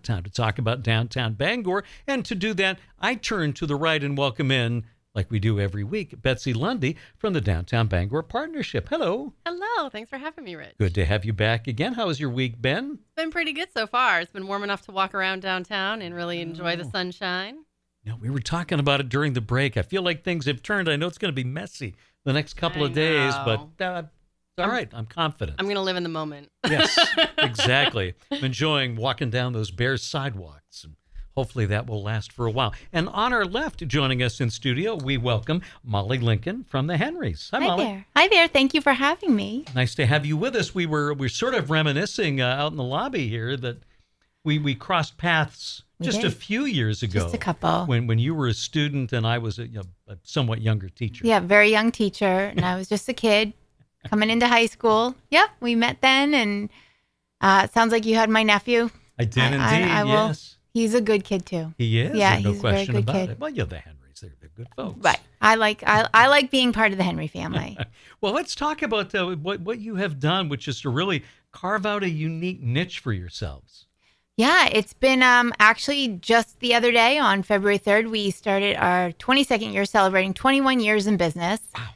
time to talk about downtown Bangor. And to do that, I turn to the right and welcome in, like we do every week, Betsy Lundy from the Downtown Bangor Partnership. Hello. Hello. Thanks for having me, Rich. Good to have you back again. How has your week been? Been pretty good so far. It's been warm enough to walk around downtown and really enjoy the sunshine. Now, we were talking about it during the break. I feel like things have turned. I know it's going to be messy the next couple of days, but it's all right. I'm confident. I'm going to live in the moment. Yes, exactly. I'm enjoying walking down those bare sidewalks, and hopefully that will last for a while. And on our left, joining us in studio, we welcome Molly Lincoln from the Henrys. Hi, Molly. There. Hi there. Thank you for having me. Nice to have you with us. We're sort of reminiscing out in the lobby here that we crossed paths just a few years ago. Just a couple. When you were a student and I was a somewhat younger teacher. Yeah, very young teacher, and I was just a kid coming into high school. Yep, we met then, and it sounds like you had my nephew. I did indeed, yes. He's a good kid too. He is. Yeah, no he's question a very good about kid. it. Well, you're the Henrys. They're good folks. Right. I like being part of the Henry family. Well, let's talk about what you have done, which is to really carve out a unique niche for yourselves. Yeah, it's been actually just the other day on February 3rd, we started our 22nd year celebrating 21 years in business. Wow.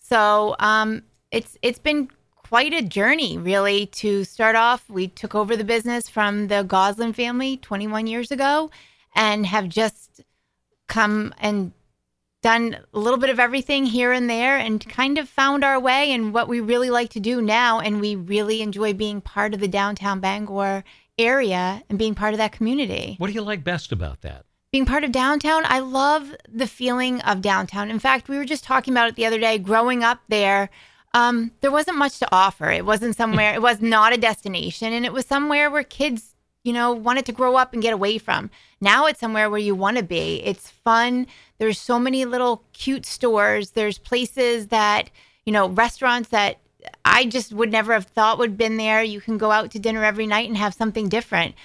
So it's been quite a journey, really, to start off. We took over the business from the Goslin family 21 years ago and have just come and done a little bit of everything here and there and kind of found our way and what we really like to do now. And we really enjoy being part of the downtown Bangor area and being part of that community. What do you like best about that? Being part of downtown, I love the feeling of downtown. In fact, we were just talking about it the other day. Growing up there wasn't much to offer. It wasn't somewhere, it was not a destination, and it was somewhere where kids, wanted to grow up and get away from. Now it's somewhere where you want to be. It's fun. There's so many little cute stores. There's places that, restaurants that I just would never have thought would have been there. You can go out to dinner every night and have something different.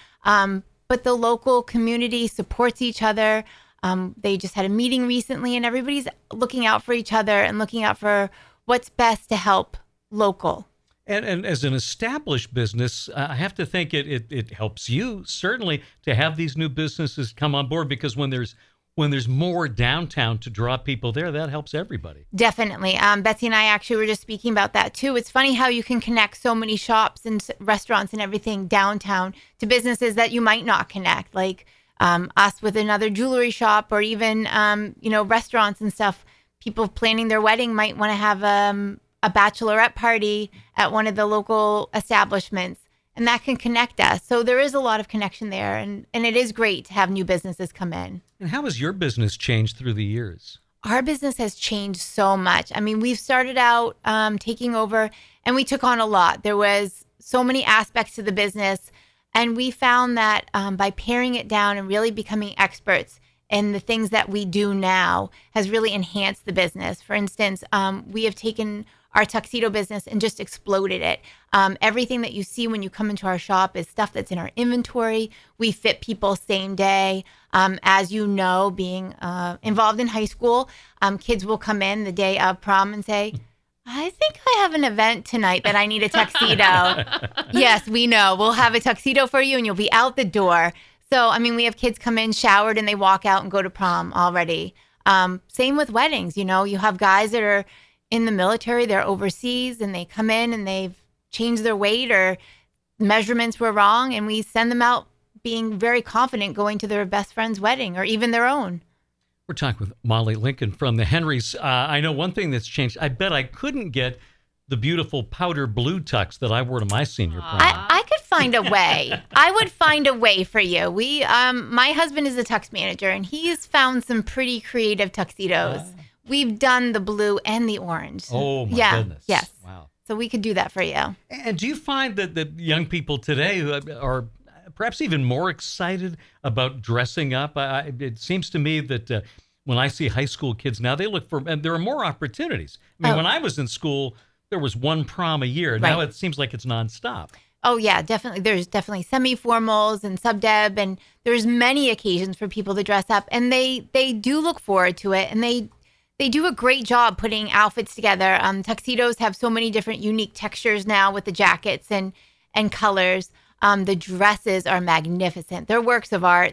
But the local community supports each other. They just had a meeting recently, and everybody's looking out for each other and looking out for what's best to help local. And as an established business, I have to think it helps you certainly to have these new businesses come on board, because when there's more downtown to draw people there, that helps everybody. Definitely. Betsy and I actually were just speaking about that too. It's funny how you can connect so many shops and restaurants and everything downtown to businesses that you might not connect, like us with another jewelry shop, or even, restaurants and stuff. People planning their wedding might want to have a bachelorette party at one of the local establishments, and that can connect us. So there is a lot of connection there, and it is great to have new businesses come in. And how has your business changed through the years? Our business has changed so much. I mean, we've started out taking over, and we took on a lot. There was so many aspects to the business, and we found that by paring it down and really becoming experts in the things that we do now has really enhanced the business. For instance, we have taken our tuxedo business and just exploded it. Everything that you see when you come into our shop is stuff that's in our inventory. We fit people same day. As you know, being involved in high school, kids will come in the day of prom and say, I think I have an event tonight that I need a tuxedo. Yes, we know. We'll have a tuxedo for you and you'll be out the door. So, we have kids come in showered and they walk out and go to prom already. Same with weddings. You have guys that are in the military, they're overseas, and they come in and they've changed their weight or measurements were wrong, and we send them out being very confident going to their best friend's wedding or even their own. We're talking with Molly Lincoln from the Henrys. I know one thing that's changed. I bet I couldn't get the beautiful powder blue tux that I wore to my senior prom. I could find a way. I would find a way for you. My husband is a tux manager, and he's found some pretty creative tuxedos. We've done the blue and the orange. Oh, my goodness. Yes. Wow. So we could do that for you. And do you find that young people today who are perhaps even more excited about dressing up? It seems to me that when I see high school kids now, they look for, and there are more opportunities. When I was in school, there was one prom a year. Right. Now it seems like it's nonstop. Oh, yeah, definitely. There's definitely semi-formals and sub-deb, and there's many occasions for people to dress up, and they do look forward to it, and they do a great job putting outfits together. Tuxedos have so many different unique textures now with the jackets and colors. The dresses are magnificent. They're works of art.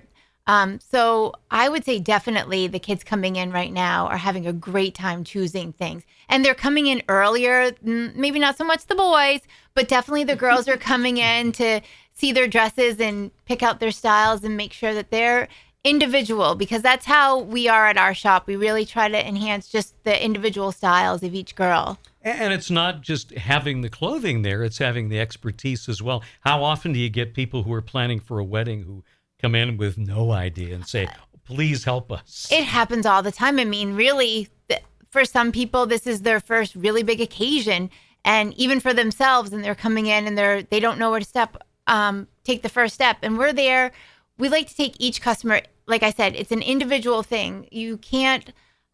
So I would say definitely the kids coming in right now are having a great time choosing things. And they're coming in earlier, maybe not so much the boys, but definitely the girls are coming in to see their dresses and pick out their styles and make sure that they're individual, because that's how we are at our shop. We really try to enhance just the individual styles of each girl. And it's not just having the clothing there, it's having the expertise as well. How often do you get people who are planning for a wedding who come in with no idea and say, please help us? It happens all the time. I mean, really, for some people, this is their first really big occasion. And even for themselves, and they're coming in and they don't know where to take the first step. And we're there. We like to take each customer, like I said, it's an individual thing. You can't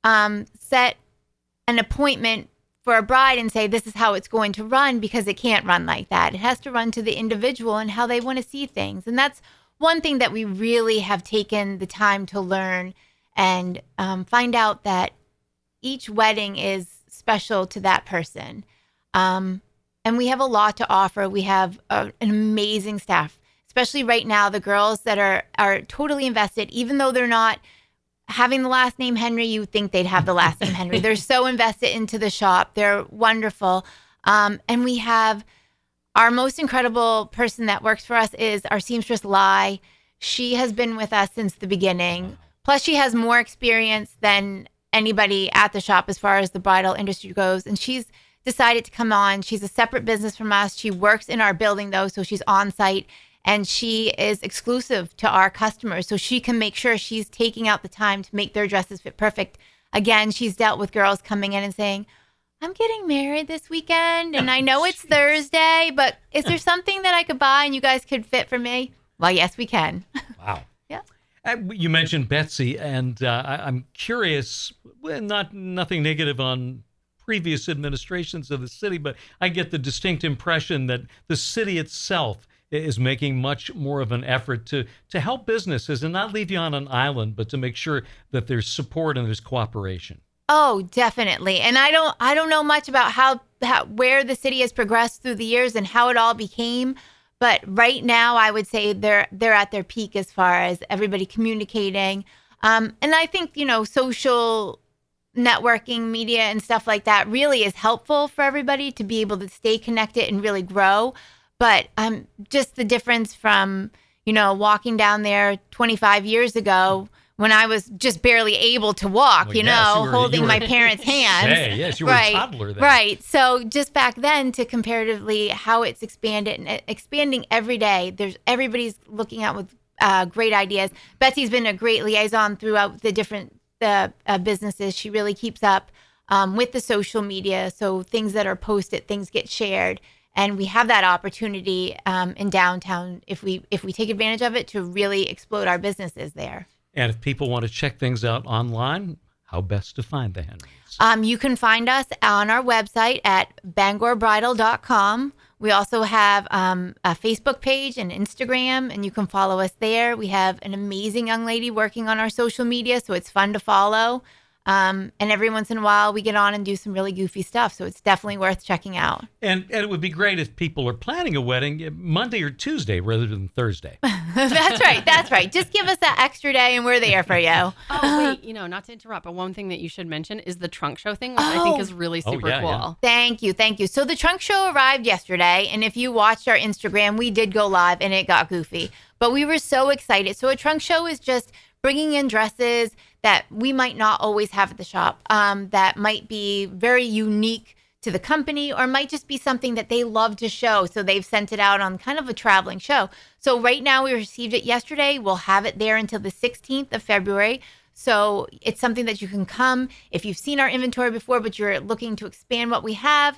set an appointment for a bride and say, this is how it's going to run, because it can't run like that. It has to run to the individual and how they want to see things. And that's one thing that we really have taken the time to learn and find out that each wedding is special to that person. And we have a lot to offer. We have an amazing staff, especially right now, the girls that are totally invested, even though they're not having the last name Henry, you think they'd have the last name Henry. They're so invested into the shop. They're wonderful. And we have our most incredible person that works for us is our seamstress, Lai. She has been with us since the beginning. Plus, she has more experience than anybody at the shop as far as the bridal industry goes. And she's decided to come on. She's a separate business from us. She works in our building, though, so she's on site. And she is exclusive to our customers, so she can make sure she's taking out the time to make their dresses fit perfect. Again, she's dealt with girls coming in and saying, I'm getting married this weekend, and I know it's Thursday, but is there something that I could buy and you guys could fit for me? Well, yes, we can. Wow. Yeah. You mentioned Betsy, and I'm curious, nothing negative on previous administrations of the city, but I get the distinct impression that the city itself is making much more of an effort to help businesses and not leave you on an island, but to make sure that there's support and there's cooperation. Oh, definitely. And I don't know much about how where the city has progressed through the years and how it all became, but right now I would say they're at their peak as far as everybody communicating. And I think, social networking, media and stuff like that really is helpful for everybody to be able to stay connected and really grow. But just the difference from, walking down there 25 years ago when I was just barely able to walk, holding my parents' hands. Hey, yes, you were a toddler then. Right. So just back then to comparatively how it's expanded and expanding every day, everybody's looking out with great ideas. Betsy's been a great liaison throughout the different businesses. She really keeps up with the social media. So things that are posted, things get shared. And we have that opportunity in downtown if we take advantage of it to really explode our businesses there. And if people want to check things out online, how best to find the Henrys? You can find us on our website at bangorbridal.com. We also have a Facebook page and Instagram, and you can follow us there. We have an amazing young lady working on our social media, so it's fun to follow. And every once in a while, we get on and do some really goofy stuff. So it's definitely worth checking out. And it would be great if people are planning a wedding Monday or Tuesday rather than Thursday. That's right. That's right. Just give us that extra day and we're there for you. Oh, wait, not to interrupt, but one thing that you should mention is the trunk show thing, which I think is really super cool. Yeah. Thank you. Thank you. So the trunk show arrived yesterday. And if you watched our Instagram, we did go live and it got goofy. But we were so excited. So a trunk show is just bringing in dresses that we might not always have at the shop, that might be very unique to the company or might just be something that they love to show. So they've sent it out on kind of a traveling show. So right now we received it yesterday. We'll have it there until the 16th of February. So it's something that you can come. If you've seen our inventory before, but you're looking to expand what we have,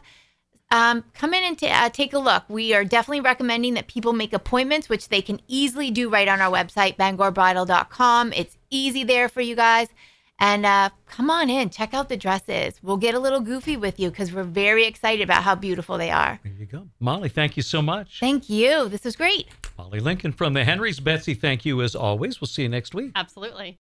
come in and take a look. We are definitely recommending that people make appointments, which they can easily do right on our website, bangorbridal.com. It's easy there for you guys. And come on in, check out the dresses. We'll get a little goofy with you because we're very excited about how beautiful they are. There you go. Molly, thank you so much. Thank you. This was great. Molly Lincoln from the Henrys. Betsy, thank you as always. We'll see you next week. Absolutely.